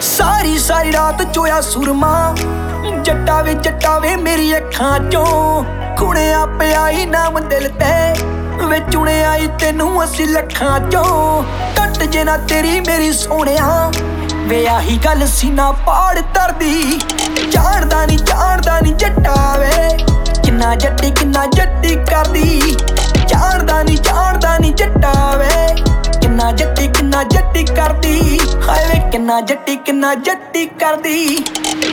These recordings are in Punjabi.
ਸਾਰੀ ਸਾਰੀ ਰਾਤ ਚੋਇਆ ਸੁਰਮਾ ਜੱਟਾ ਵੇ ਮੇਰੀ ਅੱਖਾਂ ਚੋਂ ਕੁੜਿਆ ਪਿਆ ਹੀ ਨਾਮ ਦਿਲ ਤੇ ਵੇ ਚੁਣਿਆ ਈ ਤੈਨੂੰ ਅਸੀਂ ਲੱਖਾਂ ਚੋਂ ਟੱਟ ਜੇ ਨਾ ਤੇਰੀ ਮੇਰੀ ਸੋਹਣਿਆ ਵੇ ਆਹੀ ਗੱਲ ਸੀਨਾ ਪਾੜ ਧਰਦੀ ਜਾਣਦਾ ਨੀ ਜੱਟਾ ਵੇ ਕਿੰਨਾ ਜੱਟੀ ਕਰਦੀ ਜਾਣਦਾ ਨੀ ਜੱਟਾ ਵੇ ਕਿੰਨਾ ਜੱਟੀ ਕਰਦੀ ਹਾਏ ਵੇ ਕਿੰਨਾ ਜੱਟੀ ਕਰਦੀ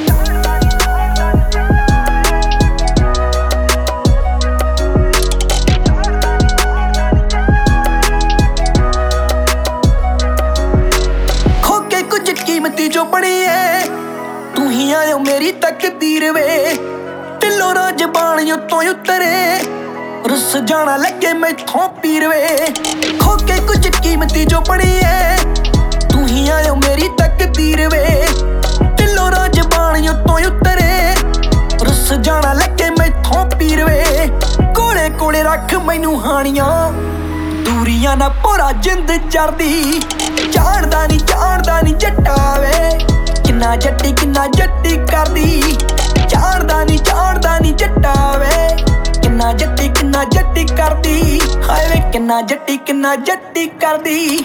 ਖੋਕੇ ਕੁਝ ਕੀਮਤੀ ਜੋ ਬਣੀ ਏ ਤੂੰ ਹੀ ਆਇਓ ਮੇਰੀ ਤਕਦੀਰ ਵੇ ਦਿਲੋਂ ਨਾ ਜ਼ਬਾਨ ਉੱਤੋਂ ਉਤਰੇ ਰੁੱਸ ਜਾਣਾ ਲੱਗੇ ਮੈਥੋਂ ਪੀਰ ਵੇ ਖੋਕੇ ਕੁਝ ਕੀਮਤੀ ਜੋ ਬਣੀ ਏ ਤੂੰ ਹੀ ਆਇਓ ਮੇਰੀ ਤਕਦੀਰ ਵੇ ਦਿਲੋਂ ਨਾ ਜ਼ਬਾਨ ਉੱਤੋਂ ਉਤਰੇ ਰੁੱਸ ਜਾਣਾ ਲੱਗੇ ਮੈਥੋਂ ਪੀਰ ਵੇ ਕੋਲੇ ਰੱਖ ਮੈਨੂੰ ਹਾਣੀਆਂ ਦੂਰੀਆਂ ਨਾ ਭੋਰਾ ਜਿੰਦ ਚੜਦੀ ਜਾਣਦਾ ਨੀ ਜੱਟਾ ਵੇ ਕਿੰਨਾ ਜੱਟੀ ਕਰਦੀ ਜਾਣਦਾ ਨੀ ਜੱਟਾ ਵੇ ਕਿੰਨਾ ਜੱਟੀ ਕਰਦੀ ਹਾਏ ਵੇ ਕਿੰਨਾ ਜੱਟੀ ਕਰਦੀ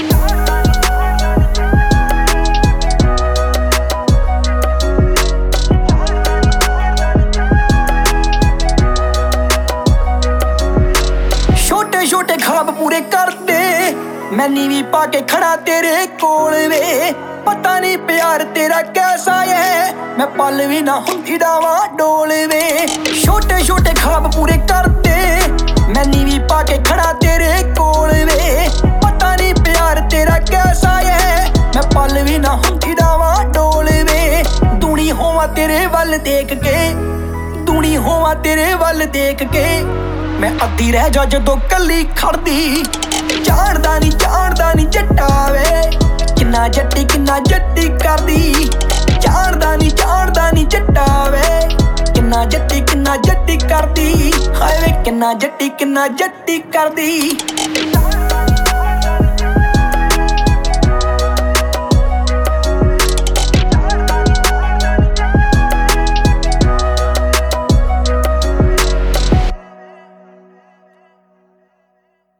ਛੋਟੇ ਖਾਬ ਪੂਰੇ ਕਰਦੇ ਮੈਨੀ ਵੀ ਪਾ ਕੇ ਖੜਾ ਤੇਰੇ ਕੋਲ ਵੇ ਪਤਾ ਨੀ ਪਿਆਰ ਤੇਰਾ ਕੈਸਾ ਏ ਮੈਂ ਪਲ ਵੀ ਨਾ ਹੁੰਦੀ ਡਾਵਾਂ ਡੋਲ ਵੇ ਛੋਟੇ ਖਾਬ ਪੂਰੇ ਕਰਦੇ ਮੈਨੀ ਵੀ ਪਾ ਕੇ ਖੜਾ ਤੇਰੇ ਕੋਲ ਵੇ ਪਤਾ ਨੀ ਪਿਆਰ ਤੇਰਾ ਕੈਸਾ ਏ ਮੈਂ ਪਲ ਵੀ ਨਾ ਹੁੰਦੀ ਡਾਵਾਂ ਡੋਲ ਵੇ ਦੂਣੀ ਹੋਵਾਂ ਤੇਰੇ ਵੱਲ ਦੇਖ ਕੇ ਮੈਂ ਅੱਧੀ ਰਹਿ ਜਾ ਜਦੋਂ ਕੱਲੀ ਖੜਦੀ ਜਾਣਦਾ ਨੀ ਜੱਟਾ ਵੇ ਕਿੰਨਾ ਜੱਟੀ ਕਰਦੀ ਜਾਣਦਾ ਨੀ ਜੱਟਾ ਵੇ ਕਿੰਨਾ ਜੱਟੀ ਕਰਦੀ ਹਾਏ ਵੇ ਕਿੰਨਾ ਜੱਟੀ ਕਰਦੀ